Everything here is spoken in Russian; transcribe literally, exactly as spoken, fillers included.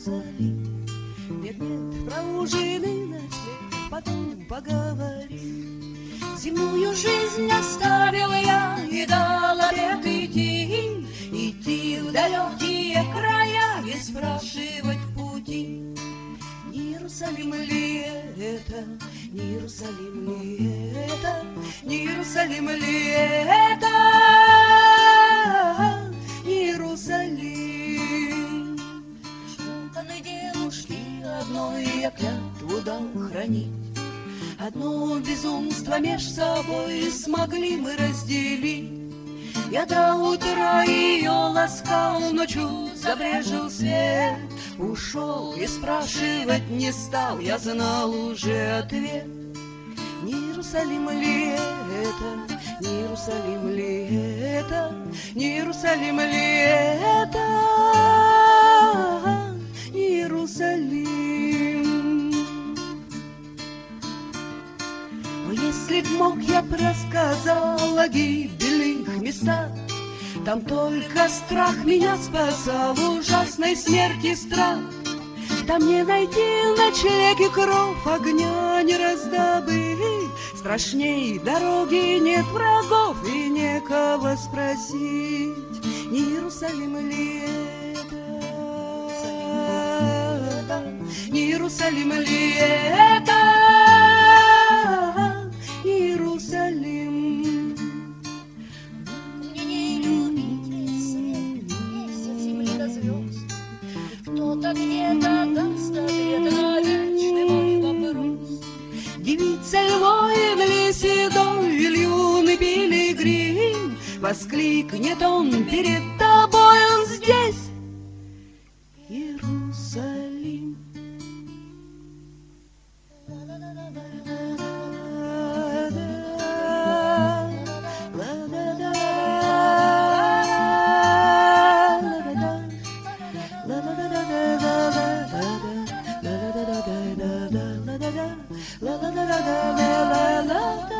Иерусалим. Нет, нет, про ужины на след потом поговорим. Земную жизнь оставила я и дал обет идти, идти в далекие края и спрашивать пути. Не Иерусалим ли это, не Иерусалим ли это, не Иерусалим ли это, не Иерусалим. Ждали девушки одной я клятву дал хранить. Одно безумство меж собой смогли мы разделить. Я до утра ее ласкал, ночью забрежил свет. Ушел и спрашивать не стал, я знал уже ответ. Не Иерусалим ли это, не Иерусалим ли это, не Иерусалим ли это, не Иерусалим. Если б мог, я б рассказал о гибельных местах. Там только страх меня спасал, ужасной смерти страх. Там не найти ночлег и кров, огня не раздобыть. Страшней дороги нет врагов и некого спросить. Не Иерусалим ли это, не Иерусалим ли это, не Иерусалим. Мне не любите свет, месяц, земли до звезд. Кто-то где-то даст ответ на вечный мой вопрос. Девица ль воин ли седой, или юный пилигрим, воскликнет он перед тобой, он здесь, Иерусалим. La la la la la la la la la la la la la la.